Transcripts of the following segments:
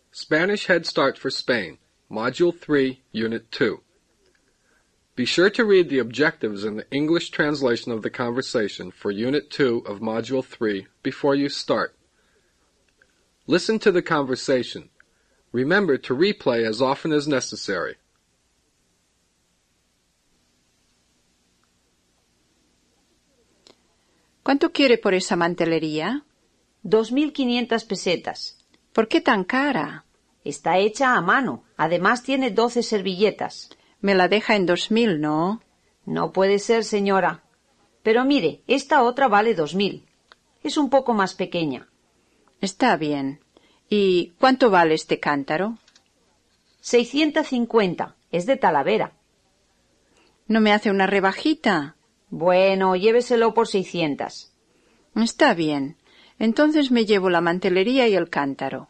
Spanish Head Start for Spain, Module 3, Unit 2. Be sure to read the objectives in the English translation of the conversation for Unit 2 of Module 3 before you start. Listen to the conversation. Remember to replay as often as necessary. ¿Cuánto quiere por esa mantelería? 2.500 pesetas. ¿Por qué tan cara? Está hecha a mano. Además tiene 12 servilletas. Me la deja en 2.000, ¿no? No puede ser, señora. Pero mire, esta otra vale 2.000. Es un poco más pequeña. Está bien. ¿Y cuánto vale este cántaro? 650. Es de Talavera. ¿No me hace una rebajita? Bueno, lléveselo por 600. Está bien. Entonces me llevo la mantelería y el cántaro.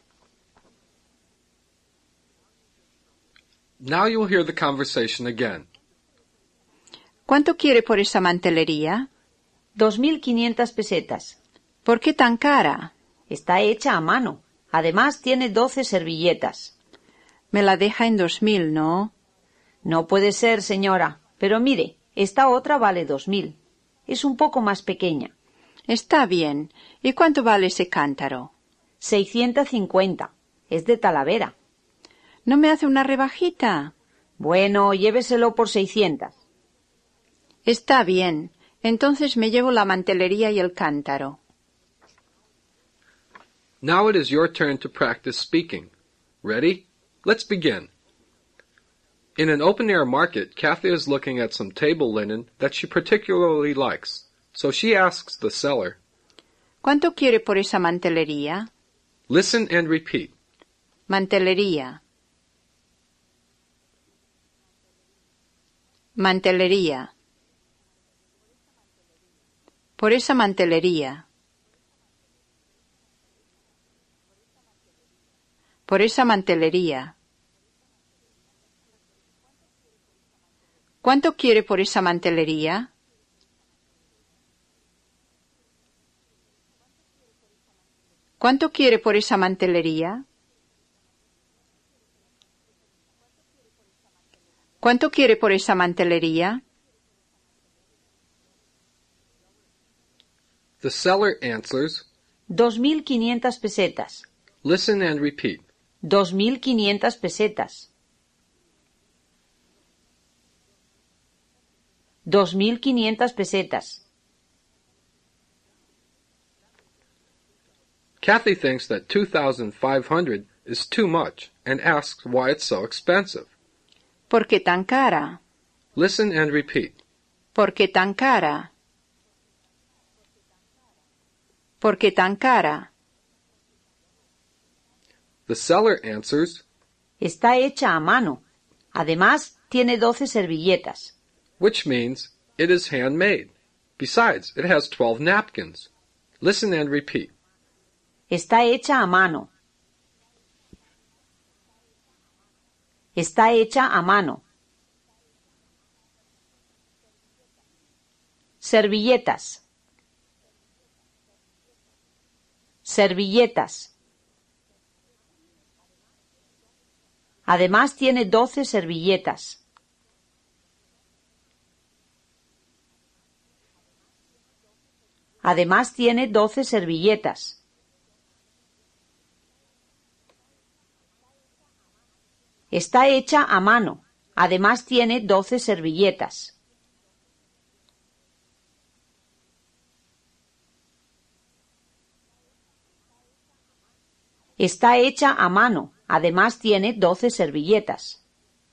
Now you'll hear the conversation again. ¿Cuánto quiere por esa mantelería? 2.500 pesetas. ¿Por qué tan cara? Está hecha a mano. Además tiene 12 servilletas. Me la deja en 2.000, ¿no? No puede ser, señora. Pero mire, esta otra vale 2.000. Es un poco más pequeña. Está bien. ¿Y cuánto vale ese cántaro? 650. Es de Talavera. ¿No me hace una rebajita? Bueno, lléveselo por 600. Está bien. Entonces me llevo la mantelería y el cántaro. Now it is your turn to practice speaking. Ready? Let's begin. In an open-air market, Kathy is looking at some table linen that she particularly likes. So she asks the seller, ¿Cuánto quiere por esa mantelería? Listen and repeat. Mantelería. Mantelería. Por esa mantelería. Por esa mantelería. ¿Cuánto quiere por esa mantelería? ¿Cuánto quiere por esa mantelería? ¿Cuánto quiere por esa mantelería? The seller answers, 2.500 pesetas. listen and repeat. 2.500 pesetas. 2.500 pesetas. Kathy thinks that 2,500 is too much and asks why it's so expensive. ¿Por qué tan cara? Listen and repeat. ¿Por qué tan cara? ¿Por qué tan cara? The seller answers, Está hecha a mano. Además, tiene 12 servilletas. which means it is handmade. Besides, it has 12 napkins. Listen and repeat. Está hecha a mano. Está hecha a mano. Servilletas. Servilletas. Además tiene 12 servilletas. Además tiene 12 servilletas. Está hecha a mano. Además tiene 12 servilletas. Está hecha a mano. Además tiene 12 servilletas.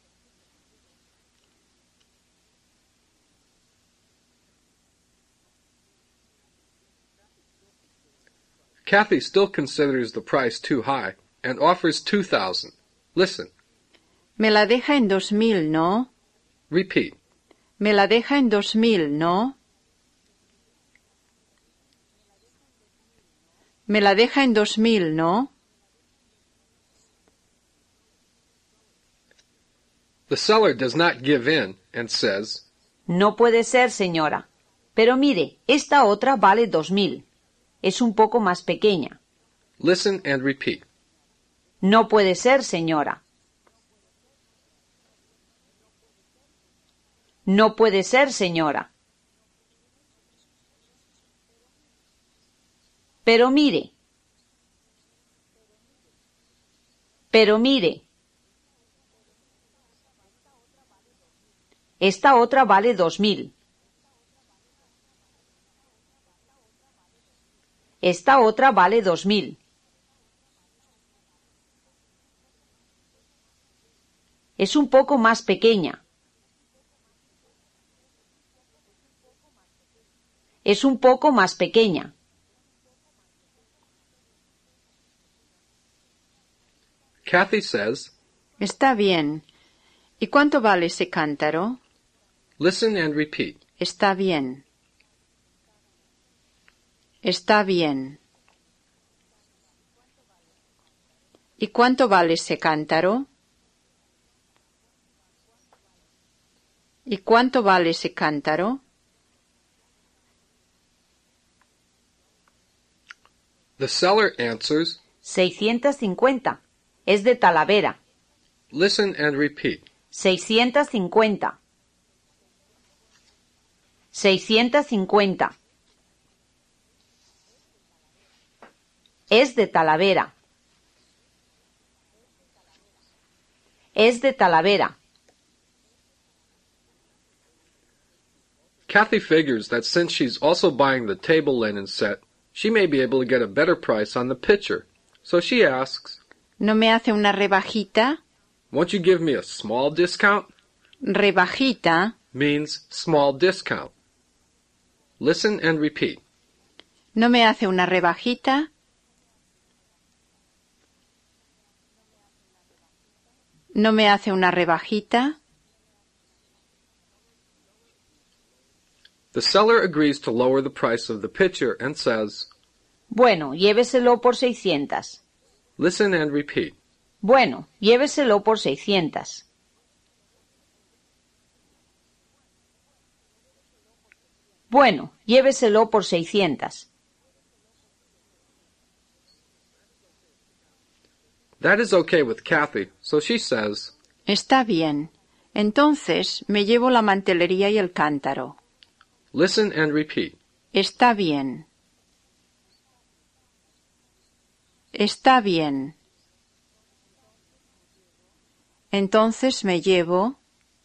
Kathy still considers the price too high and offers 2,000. Listen. Me la deja en 2.000, ¿no? Repeat. Me la deja en 2.000, ¿no? Me la deja en 2.000, ¿no? The seller does not give in and says, No puede ser, señora. Pero mire, esta otra vale 2.000. Es un poco más pequeña. listen and repeat. No puede ser, señora. No puede ser, señora. Pero mire. Pero mire. Esta otra vale 2000. Esta otra vale 2000. Es un poco más pequeña. Es un poco más pequeña. Kathy says, Está bien. ¿Y cuánto vale ese cántaro? listen and repeat. Está bien. Está bien. ¿Y cuánto vale ese cántaro? ¿Y cuánto vale ese cántaro? The seller answers, 650. Es de Talavera. listen and repeat. 650. 650. Es de Talavera. Es de Talavera. Kathy figures that since she's also buying the table linen set, she may be able to get a better price on the pitcher. So she asks, ¿No me hace una rebajita? won't you give me a small discount? Rebajita Means small discount. Listen and repeat. ¿no me hace una rebajita? ¿No me hace una rebajita? The seller agrees to lower the price of the pitcher and says, Bueno, lléveselo por 600. listen and repeat. Bueno, lléveselo por 600. Bueno, lléveselo por 600. That is okay with Kathy, so she says, Está bien. Entonces me llevo la mantelería y el cántaro. listen and repeat. Está bien. Está bien. Entonces me llevo.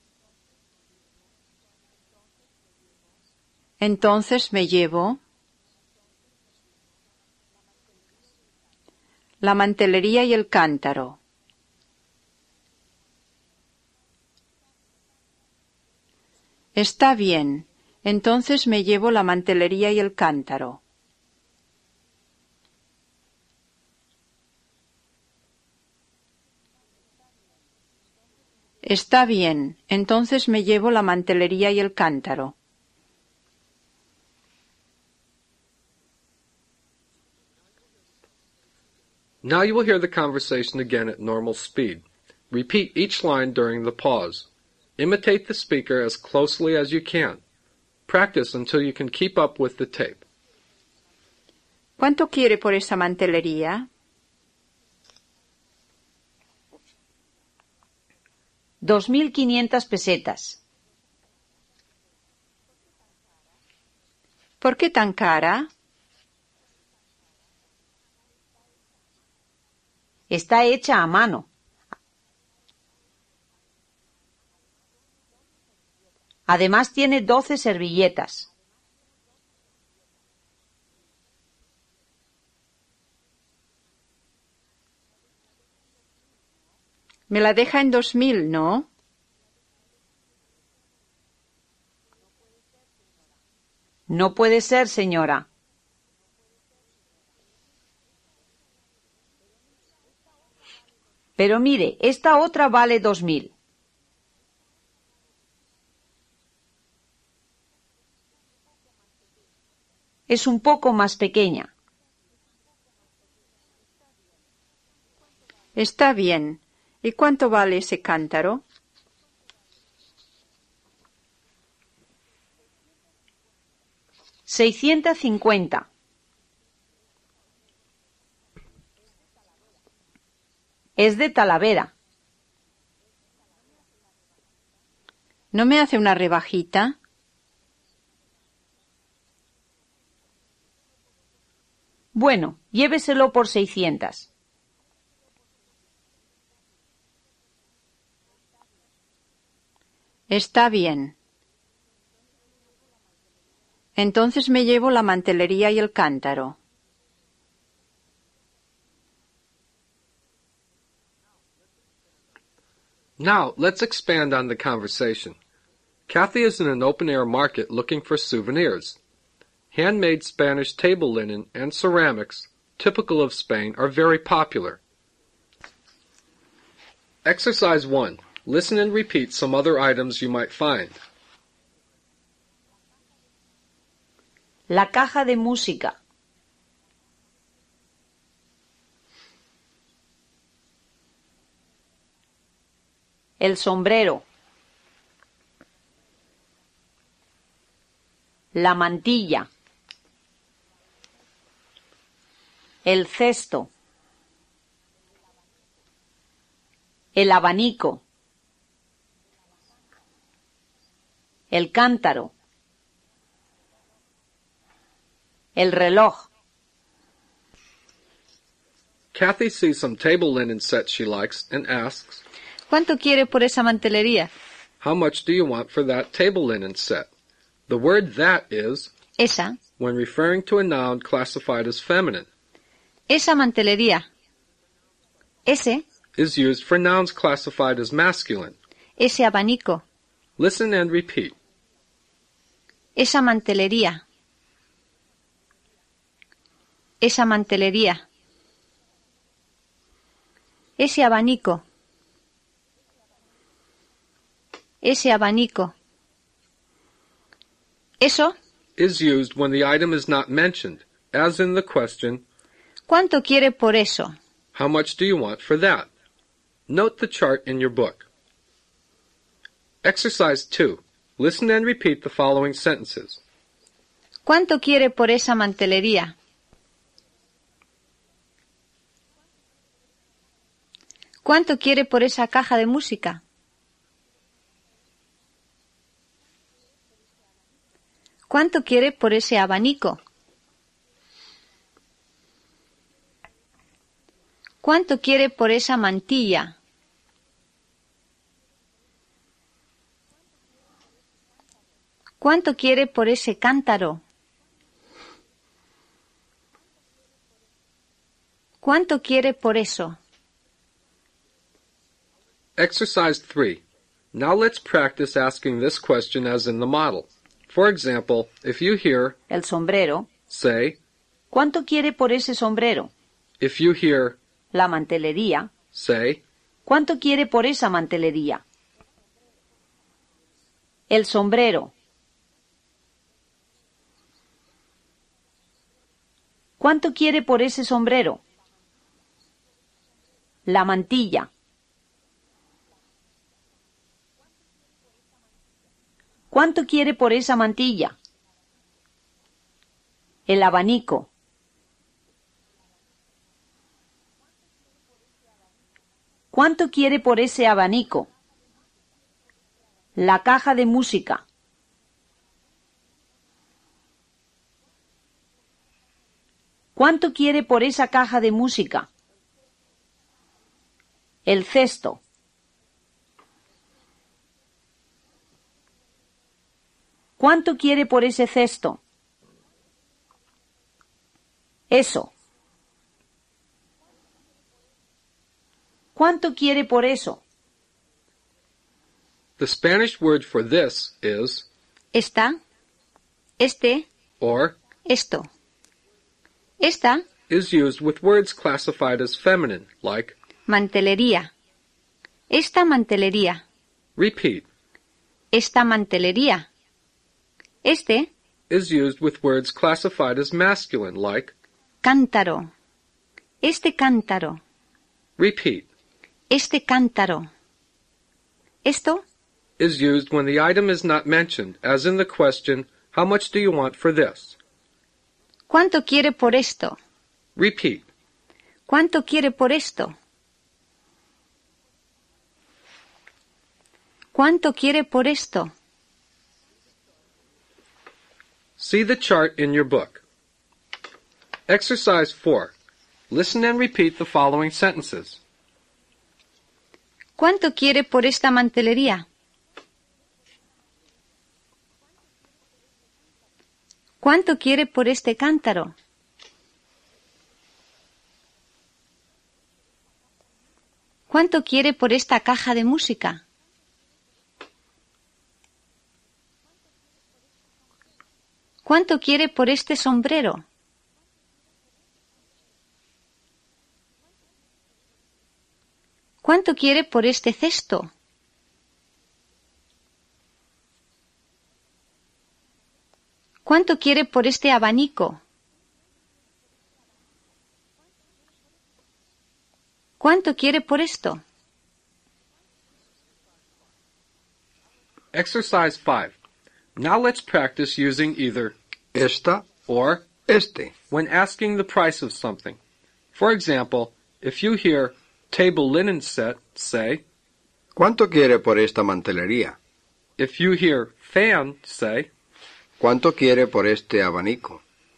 Entonces me llevo. La mantelería y el cántaro. Está bien. Entonces me llevo la mantelería y el cántaro. Está bien. Entonces me llevo la mantelería y el cántaro. Now you will hear the conversation again at normal speed. Repeat each line during the pause. Imitate the speaker as closely as you can. Practice until you can keep up with the tape. ¿Cuánto quiere por esa mantelería? 2.500 pesetas. ¿Por qué tan cara? Está hecha a mano. Además tiene 12 servilletas. Me la deja en 2000, ¿no? No puede ser, señora. Pero mire, esta otra vale 2000. Es un poco más pequeña. Está bien. ¿Y cuánto vale ese cántaro? 650. Es de Talavera. ¿No me hace una rebajita? Bueno, lléveselo por 600. Está bien. Entonces me llevo la mantelería y el cántaro. Now, let's expand on the conversation. Kathy is in an open-air market looking for souvenirs. Handmade Spanish table linen and ceramics, typical of Spain, are very popular. Exercise 1. Listen and repeat some other items you might find. La caja de música. El sombrero. La mantilla. El cesto. El abanico. El cántaro. El reloj. Kathy sees some table linen sets she likes and asks, ¿Cuánto quiere por esa mantelería? "How much do you want for that table linen set?" The word "that" is, Esa. when referring to a noun classified as feminine, Esa mantelería. Ese. is used for nouns classified as masculine. Ese abanico. Listen and repeat. Esa mantelería. Esa mantelería. Ese abanico. Ese abanico. Eso. Is used when the item is not mentioned, as in the question, ¿Cuánto quiere por eso? "How much do you want for that?" Note the chart in your book. Exercise 2. Listen and repeat the following sentences. ¿Cuánto quiere por esa mantelería? ¿Cuánto quiere por esa caja de música? ¿Cuánto quiere por ese abanico? ¿Cuánto quiere por esa mantilla? ¿Cuánto quiere por ese cántaro? ¿Cuánto quiere por eso? Exercise 3. Now let's practice asking this question as in the model. For example, if you hear, El sombrero. say, ¿Cuánto quiere por ese sombrero? if you hear, La mantelería. say, ¿Cuánto quiere por esa mantelería? El sombrero. ¿Cuánto quiere por ese sombrero? La mantilla. ¿Cuánto quiere por esa mantilla? El abanico. ¿Cuánto quiere por ese abanico? La caja de música. ¿Cuánto quiere por esa caja de música? El cesto. ¿Cuánto quiere por ese cesto? Eso. ¿Cuánto quiere por eso? The Spanish word for this is, Esta. Este. or, Esto. Esta. is used with words classified as feminine, like, Mantelería. Esta mantelería. repeat, Esta mantelería. Este. is used with words classified as masculine, like, Cántaro. Este cántaro. repeat, Este cántaro. Esto. is used when the item is not mentioned, as in the question, "How much do you want for this?" ¿Cuánto quiere por esto? Repeat, ¿Cuánto quiere por esto? ¿Cuánto quiere por esto? See the chart in your book. Exercise 4. Listen and repeat the following sentences. ¿Cuánto quiere por esta mantelería? ¿Cuánto quiere por este cántaro? ¿Cuánto quiere por esta caja de música? ¿Cuánto quiere por este sombrero? ¿Cuánto quiere por este cesto? ¿Cuánto quiere por este abanico? ¿Cuánto quiere por esto? Exercise 5. Now let's practice using either esta, or este. when asking the price of something. For example, if you hear table linen set, say, ¿Cuánto quiere por esta mantelería? if you hear fan, say, ¿Cuánto quiere por este abanico?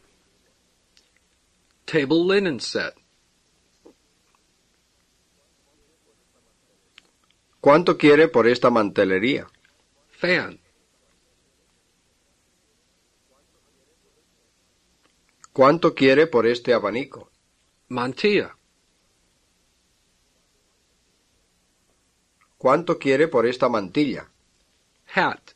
table linen set. ¿Cuánto quiere por esta mantelería? Fan. ¿Cuánto quiere por este abanico? Mantilla. ¿Cuánto quiere por esta mantilla? Hat.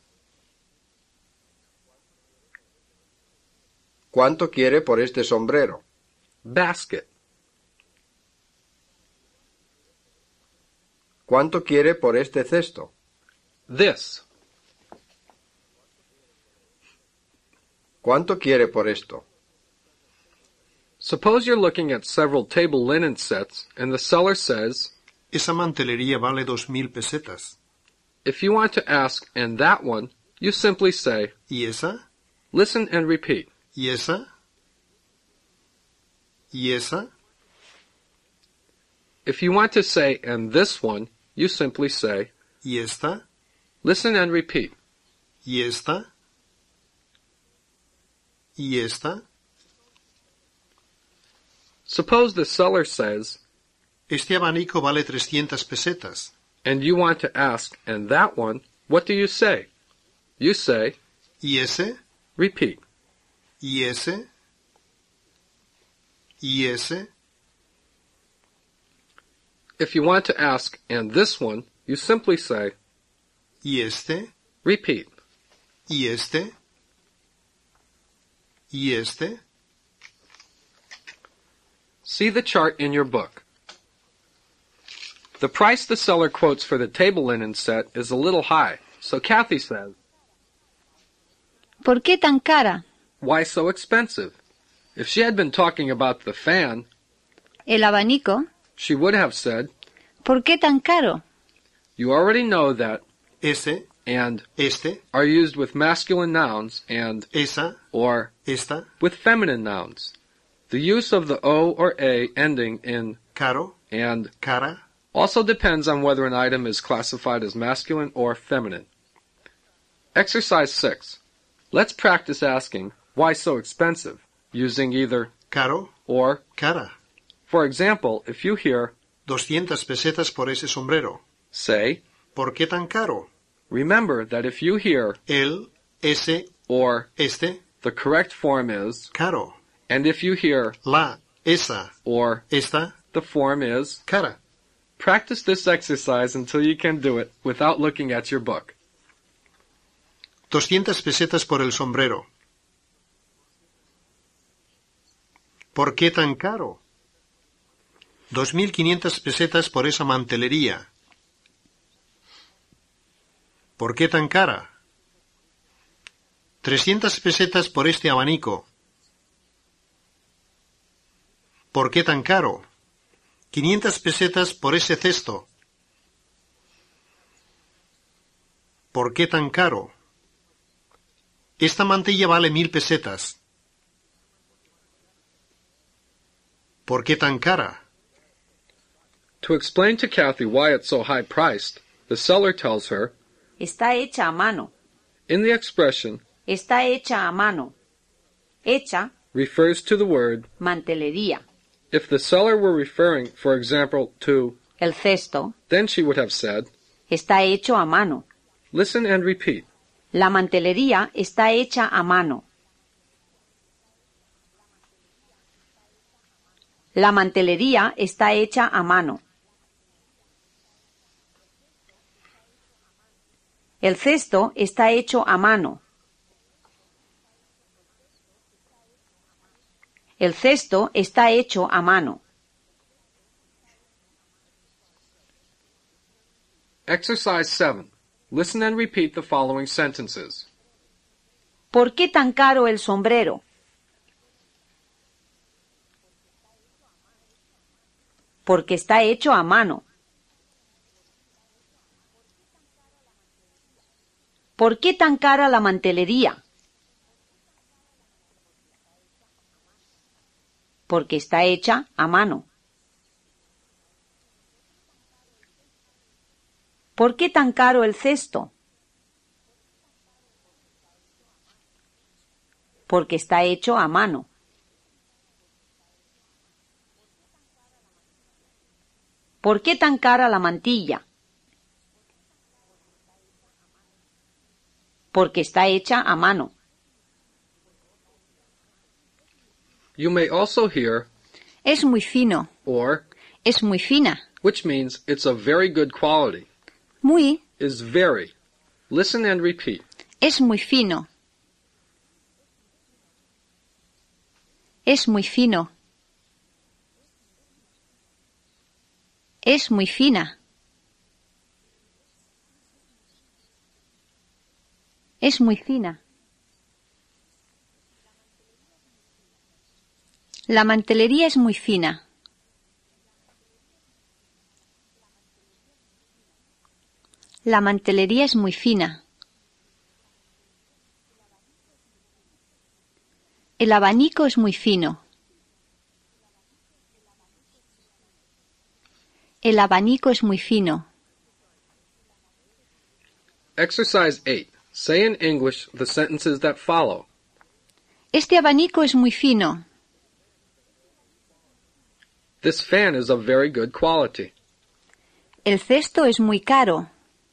¿Cuánto quiere por este sombrero? Basket. ¿Cuánto quiere por este cesto? This. ¿Cuánto quiere por esto? Suppose you're looking at several table linen sets and the seller says, Esa mantelería vale 2.000 pesetas. if you want to ask, and that one, you simply say, ¿Y esa? listen and repeat. ¿Y esa? ¿Y esa? If you want to say, and this one, you simply say, ¿Y esta? listen and repeat. ¿Y esta? ¿Y esta? Suppose the seller says, Este abanico vale 300 pesetas. and you want to ask, and that one, what do you say? You say, ¿Y ese? repeat. ¿Y ese? ¿Y ese? If you want to ask, and this one, you simply say, ¿Y este? repeat. ¿Y este? ¿Y este? See the chart in your book. The price the seller quotes for the table linen set is a little high, so Kathy says, ¿Por qué tan cara? why so expensive? If she had been talking about the fan, El abanico. she would have said, ¿Por qué tan caro? you already know that Ese, and este, are used with masculine nouns and esa, or esta, with feminine nouns. The use of the O or A ending in caro, and cara, also depends on whether an item is classified as masculine or feminine. Exercise 6. Let's practice asking, why so expensive, using either caro, or. cara. For example, if you hear, 200 pesetas por ese sombrero. say, ¿Por qué tan caro? remember that if you hear El, ese, or, este, the correct form is, caro. and if you hear La, esa, or, esta, the form is. cara. Practice this exercise until you can do it without looking at your book. 200 pesetas por el sombrero. ¿Por qué tan caro? 2.500 pesetas por esa mantelería. ¿Por qué tan cara? 300 pesetas por este abanico. ¿Por qué tan caro? 500 pesetas por ese cesto. ¿Por qué tan caro? Esta mantilla vale 1.000 pesetas. ¿Por qué tan cara? To explain to Kathy why it's so high-priced, the seller tells her, está hecha a mano. In the expression, Está hecha a mano. Hecha, refers to the word. mantelería. If the seller were referring, for example, to, El cesto, then she would have said, está hecho a mano. listen and repeat. La mantelería está hecha a mano. La mantelería está hecha a mano. El cesto está hecho a mano. El cesto está hecho a mano. Exercise 7. Listen and repeat the following sentences. ¿Por qué tan caro el sombrero? Porque está hecho a mano. ¿Por qué tan cara la mantelería? Porque está hecha a mano. ¿Por qué tan caro el cesto? Porque está hecho a mano. ¿Por qué tan cara la mantilla? Porque está hecha a mano. You may also hear Es muy fino. or, Es muy fina. which means it's of very good quality, Muy. is very. Listen and repeat. Es muy fino. Es muy fino. Es muy fina. Es muy fina. La mantelería es muy fina. La mantelería es muy fina. El abanico es muy fino. El abanico es muy fino. Exercise 8. Say in English the sentences that follow. Este abanico es muy fino. This fan is of very good quality. El cesto es muy caro.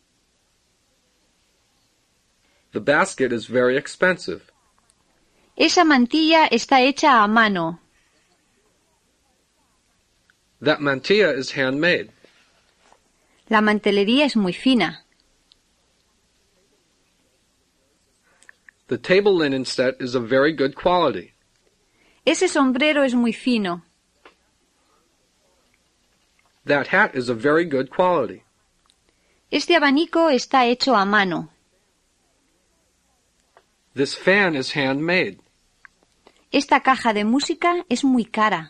The basket is very expensive. Esa mantilla está hecha a mano. That mantilla is handmade. La mantelería es muy fina. The table linen set is of very good quality. Ese sombrero es muy fino. That hat is of very good quality. Este abanico está hecho a mano. This fan is handmade. Esta caja de música es muy cara.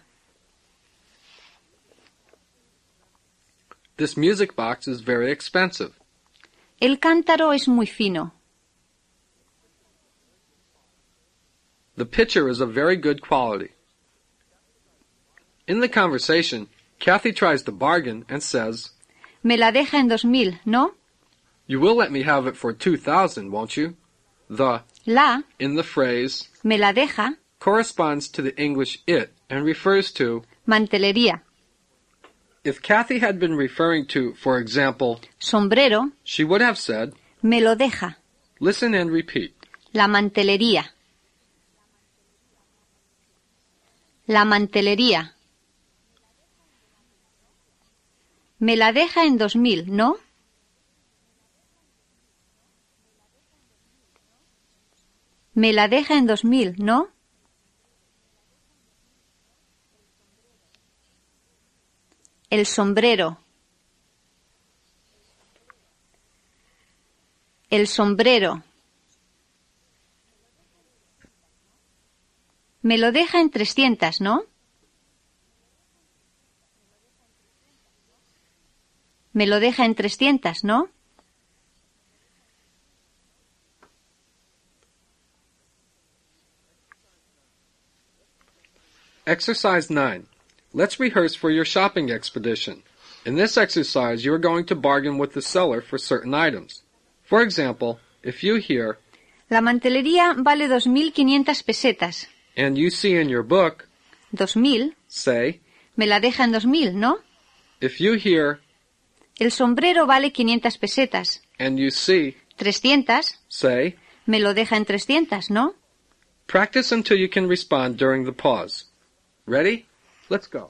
This music box is very expensive. El cántaro es muy fino. The pitcher is of very good quality. In the conversation, Kathy tries to bargain and says, Me la deja en 2.000, ¿no? You will let me have it for 2,000, won't you? The La, in the phrase me la deja, corresponds to the English it and refers to, mantelería. if Kathy had been referring to, for example, Sombrero, she would have said, me lo deja. listen and repeat. La mantelería. La mantelería. Me la deja en 2.000, ¿no? Me la deja en 2.000, ¿no? El sombrero. El sombrero. Me lo deja en 300, ¿no? Me lo deja en 300, ¿no? Exercise 9. Let's rehearse for your shopping expedition. In this exercise, you are going to bargain with the seller for certain items. For example, if you hear, La mantelería vale 2.500 pesetas. and you see in your book, 2.000. say, Me la deja en 2.000, ¿no? if you hear, El sombrero vale 500 pesetas. and you see, 300. say, Me lo deja en 300, ¿no? practice until you can respond during the pause. Ready? Let's go.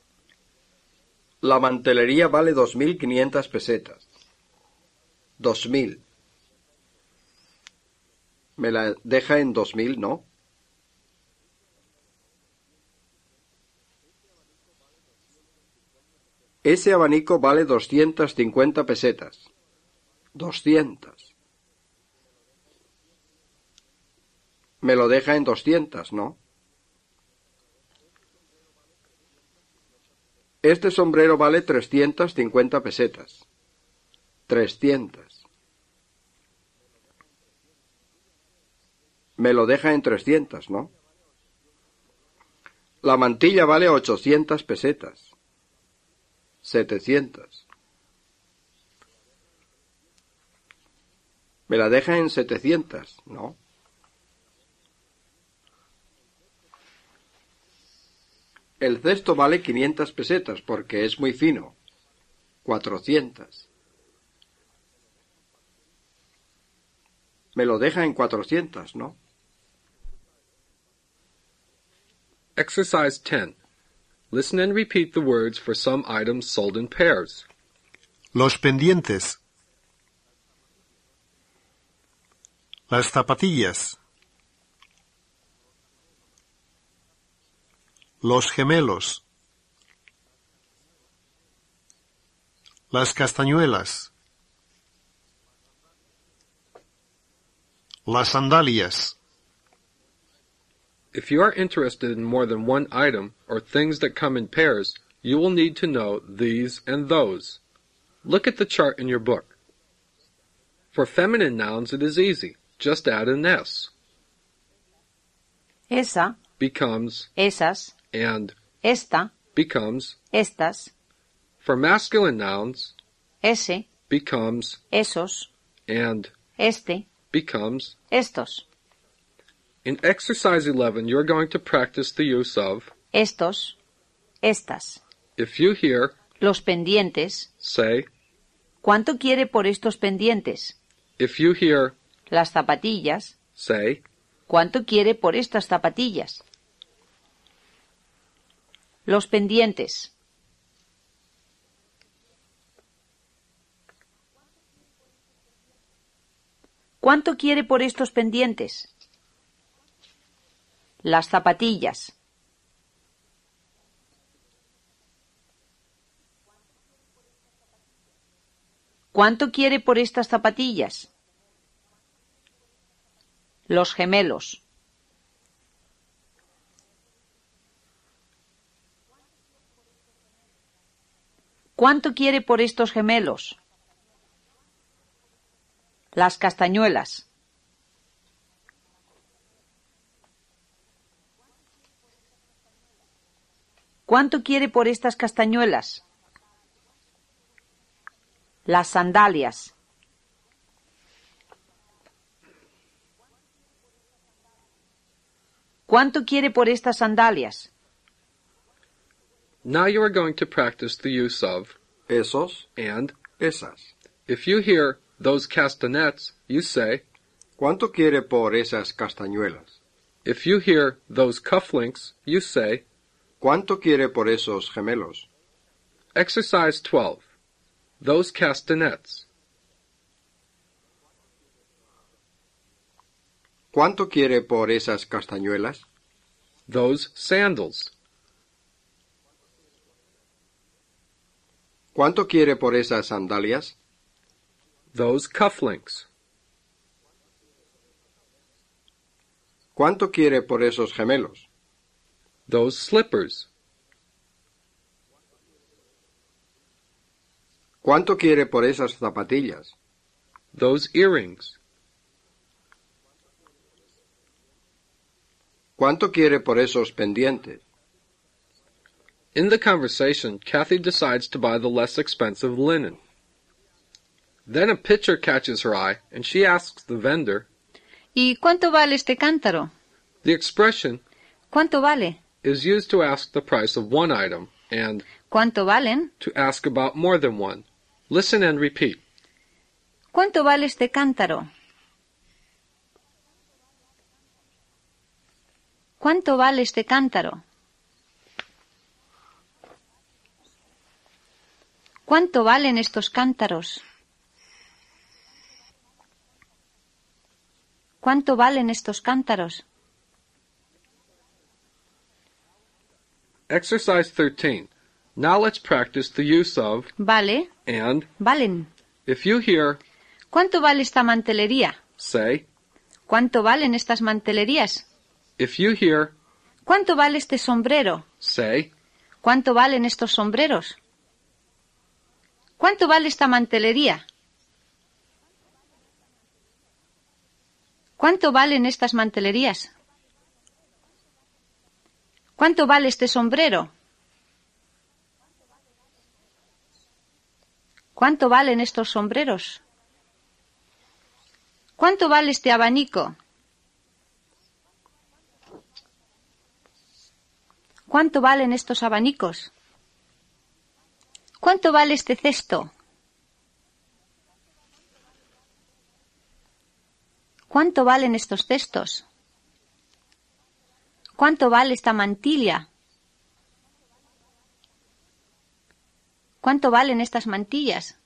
La mantelería vale 2.500 pesetas. 2.000. Me la deja en 2.000, ¿no? Ese abanico vale 250 pesetas. 200. Me lo deja en 200, ¿no? Este sombrero vale 350 pesetas. 300. Me lo deja en 300, ¿no? La mantilla vale 800 pesetas. 700. Me la deja en 700, ¿no? El cesto vale 500 pesetas porque es muy fino. 400. Me lo deja en 400, ¿no? Exercise 10. Listen and repeat the words for some items sold in pairs. Los pendientes. Las zapatillas. Los gemelos. Las castañuelas. Las sandalias. If you are interested in more than one item or things that come in pairs, you will need to know these and those. Look at the chart in your book. For feminine nouns, it is easy. Just add an S. Esa, Becomes, esas, and esta, becomes. estas, For masculine nouns, ese, becomes, esos, and este, becomes. estos, In exercise 11, you're going to practice the use of, estos, estas. if you hear, Los pendientes. say, ¿Cuánto quiere por estos pendientes? if you hear, Las zapatillas. say, ¿Cuánto quiere por estas zapatillas? Los pendientes. ¿Cuánto quiere por estos pendientes? Las zapatillas. ¿Cuánto quiere por estas zapatillas? Los gemelos. ¿Cuánto quiere por estos gemelos? Las castañuelas. ¿Cuánto quiere por estas castañuelas? Las sandalias. ¿Cuánto quiere por estas sandalias? Now you are going to practice the use of, Esos, and. esas. If you hear those castanets, you say, ¿Cuánto quiere por esas castañuelas? if you hear those cufflinks, you say, ¿Cuánto quiere por esos gemelos? exercise 12, those castanets. ¿Cuánto quiere por esas castañuelas? Those sandals. ¿Cuánto quiere por esas sandalias? Those cufflinks. ¿Cuánto quiere por esos gemelos? Those slippers. ¿Cuánto quiere por esas zapatillas? Those earrings. ¿Cuánto quiere por esos pendientes? In the conversation, Kathy decides to buy the less expensive linen. Then a picture catches her eye, and she asks the vendor, ¿Y cuánto vale este cántaro? The expression ¿Cuánto vale? is used to ask the price of one item and ¿Cuánto valen? to ask about more than one. Listen and repeat. ¿Cuánto vale este cántaro? ¿Cuánto vale este cántaro? ¿Cuánto valen estos cántaros? ¿Cuánto valen estos cántaros? Exercise 13. Now let's practice the use of Vale, and. valen. If you hear, ¿Cuánto vale esta mantelería? say. ¿Cuánto valen estas mantelerías? If you hear, ¿Cuánto vale este sombrero? say. ¿Cuánto valen estos sombreros? ¿Cuánto vale esta mantelería? ¿Cuánto valen estas mantelerías? ¿Cuánto vale este sombrero? ¿Cuánto valen estos sombreros? ¿Cuánto vale este abanico? ¿Cuánto valen estos abanicos? ¿Cuánto vale este cesto? ¿Cuánto valen estos cestos? ¿Cuánto vale esta mantilla? ¿Cuánto valen estas mantillas?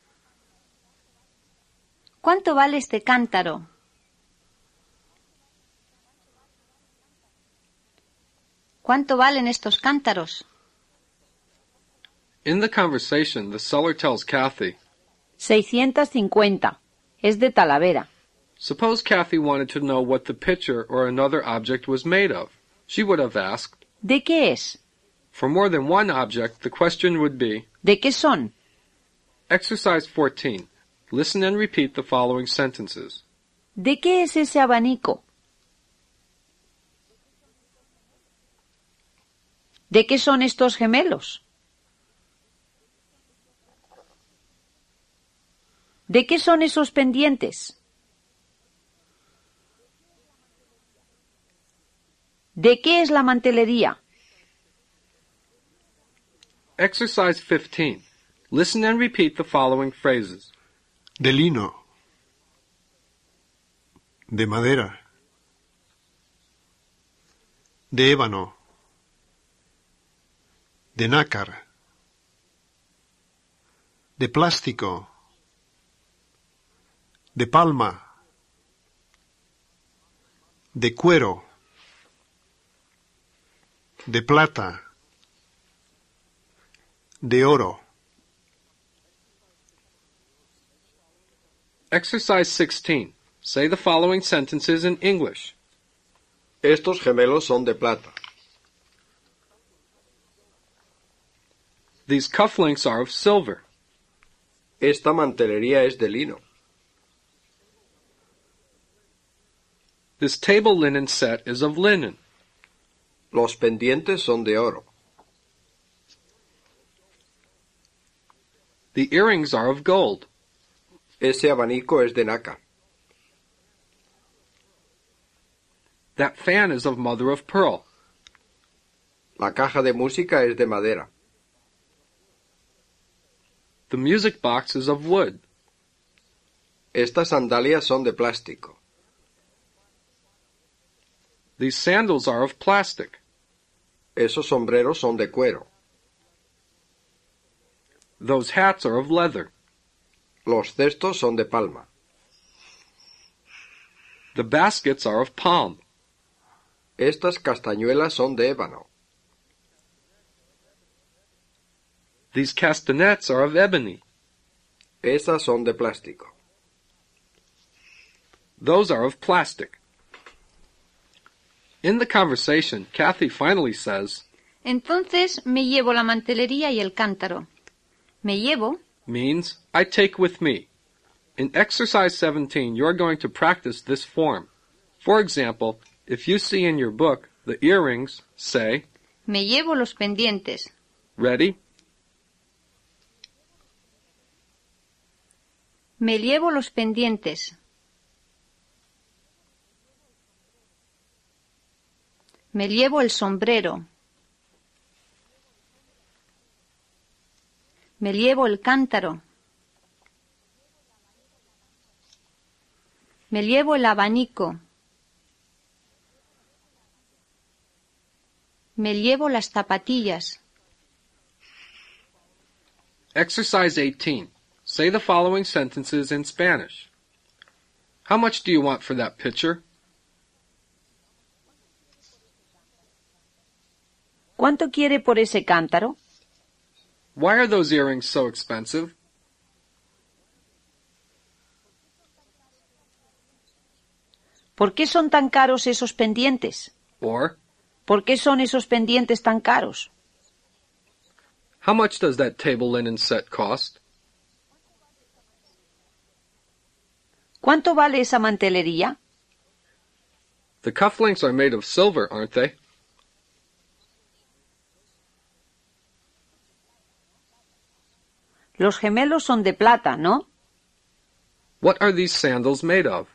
¿Cuánto vale este cántaro? ¿Cuánto valen estos cántaros? In the conversation, the seller tells Kathy, 650. Es de Talavera. suppose Kathy wanted to know what the picture or another object was made of. She would have asked, ¿De qué es? for more than one object, the question would be, ¿De qué son? Exercise 14. Listen and repeat the following sentences. ¿De qué es ese abanico? ¿De qué son estos gemelos? ¿De qué son esos pendientes? ¿De qué es la mantelería? Exercise 15. Listen and repeat the following phrases. De lino. De madera. De ébano. De nácar. De plástico. De palma. De cuero. De plata. De oro. Exercise 16. Say the following sentences in English. Estos gemelos son de plata. These cufflinks are of silver. Esta mantelería es de lino. This table linen set is of linen. Los pendientes son de oro. The earrings are of gold. Ese abanico es de nácar. That fan is of mother of pearl. La caja de música es de madera. The music box is of wood. Estas sandalias son de plástico. These sandals are of plastic. Esos sombreros son de cuero. Those hats are of leather. Los cestos son de palma. The baskets are of palm. Estas castañuelas son de ébano. These castanets are of ebony. Esas son de plástico. Those are of plastic. In the conversation, Kathy finally says, Entonces me llevo la mantelería y el cántaro. Me llevo means I take with me. In exercise 17, you're going to practice this form. For example, if you see in your book the earrings, say, Me llevo los pendientes. ready? Me llevo los pendientes. Me llevo el sombrero. Me llevo el cántaro. Me llevo el abanico. Me llevo las zapatillas. Exercise 18. Say the following sentences in Spanish. How much do you want for that picture? ¿Cuánto quiere por ese cántaro? Why are those earrings so expensive? ¿Por qué son tan caros esos pendientes? Or, ¿Por qué son esos pendientes tan caros? how much does that table linen set cost? ¿Cuánto vale esa mantelería? The cufflinks are made of silver, aren't they? Los gemelos son de plata, ¿no? What are these sandals made of?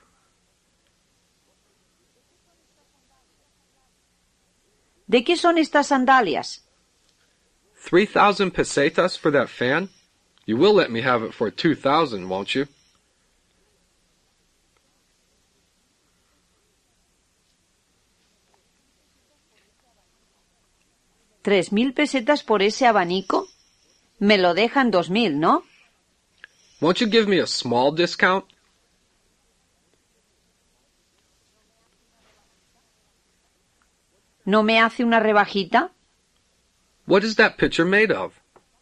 ¿De qué son estas sandalias? 3,000 pesetas for that fan? You will let me have it for 2,000, won't you? ¿3,000 pesetas por ese abanico? Me lo dejan 2,000, ¿no? Won't you give me a small discount? ¿No me hace una rebajita? What is that picture made of?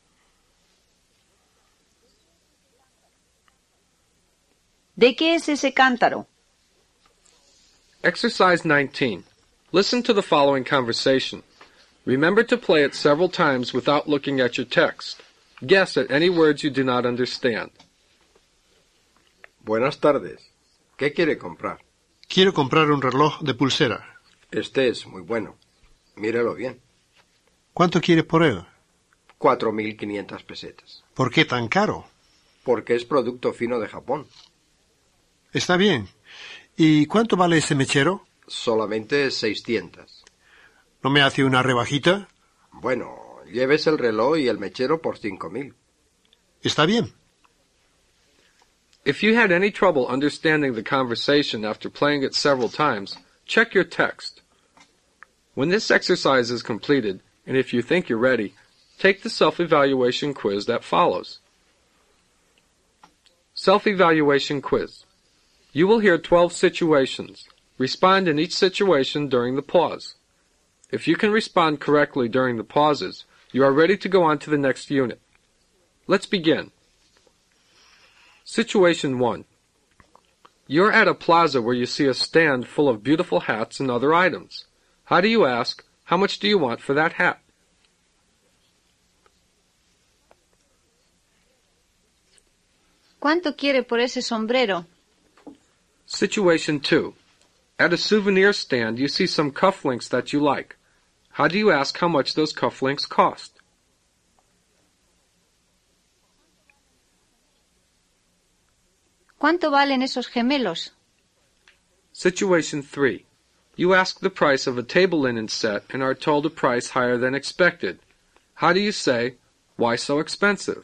¿De qué es ese cántaro? Exercise 19. Listen to the following conversation. Remember to play it several times without looking at your text. Guess at any words you do not understand. Buenas tardes. ¿Qué quiere comprar? Quiero comprar un reloj de pulsera. Este es muy bueno. Mírelo bien. ¿Cuánto quieres por él? 4.500 pesetas. ¿Por qué tan caro? Porque es producto fino de Japón. Está bien. ¿Y cuánto vale ese mechero? Solamente 600. ¿No me hace una rebajita? Bueno, lleves el reloj y el mechero por 5.000. Está bien. If you had any trouble understanding the conversation after playing it several times, check your text. When this exercise is completed, and if you think you're ready, take the self-evaluation quiz that follows. Self-evaluation quiz. You will hear 12 situations. Respond in each situation during the pause. If you can respond correctly during the pauses, you are ready to go on to the next unit. Let's begin. Situation 1. You're at a plaza where you see a stand full of beautiful hats and other items. How do you ask, how much do you want for that hat? ¿Cuánto quiere por ese sombrero? Situation 2. At a souvenir stand, you see some cufflinks that you like. How do you ask how much those cufflinks cost? ¿Cuánto valen esos gemelos? Situation 3. You ask the price of a table linen set and are told a price higher than expected. How do you say, why so expensive?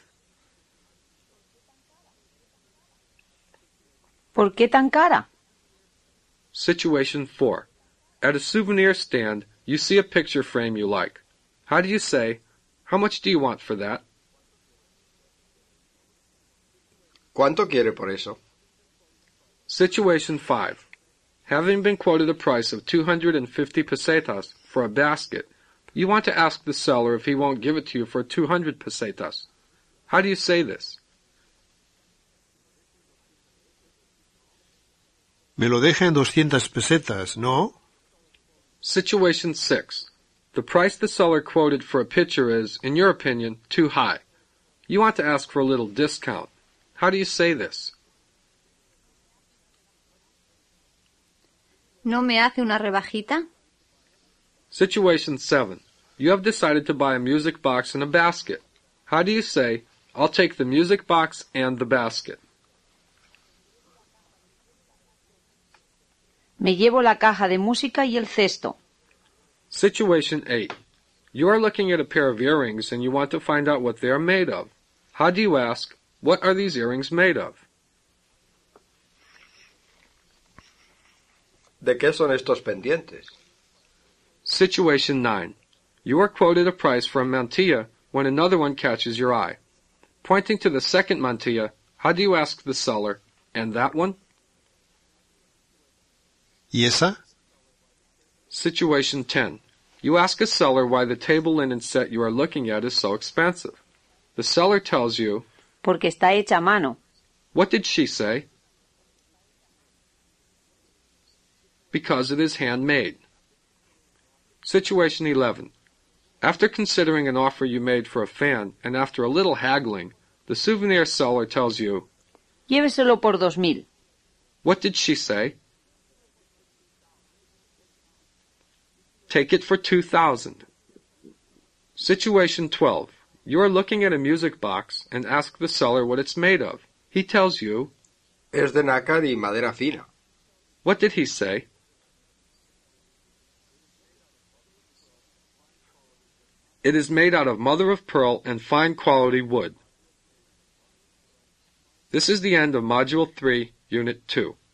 ¿Por qué tan cara? Situation 4. At a souvenir stand, you see a picture frame you like. How do you say, how much do you want for that? ¿Cuánto quiere por eso? Situation 5. Having been quoted a price of 250 pesetas for a basket, you want to ask the seller if he won't give it to you for 200 pesetas. How do you say this? Me lo deja en 200 pesetas, ¿no? Situation 6. The price the seller quoted for a picture is, in your opinion, too high. You want to ask for a little discount. How do you say this? ¿No me hace una rebajita? Situation 7. You have decided to buy a music box and a basket. How do you say, I'll take the music box and the basket? Me llevo la caja de música y el cesto. Situation 8. You are looking at a pair of earrings and you want to find out what they are made of. How do you ask, what are these earrings made of? ¿De qué son estos pendientes? Situation 9. You are quoted a price for a mantilla when another one catches your eye. Pointing to the second mantilla, how do you ask the seller, and that one? ¿Y esa? Situation 10. You ask a seller why the table linen set you are looking at is so expensive. The seller tells you, Porque está hecha a mano. what did she say? Because it is handmade. Situation 11. After considering an offer you made for a fan, and after a little haggling, the souvenir seller tells you, Lléveselo por 2.000. what did she say? Take it for 2,000. Situation 12. You are looking at a music box and ask the seller what it's made of. He tells you, Es de nácar y madera fina. what did he say? It is made out of mother of pearl and fine quality wood. This is the end of Module 3, Unit 2.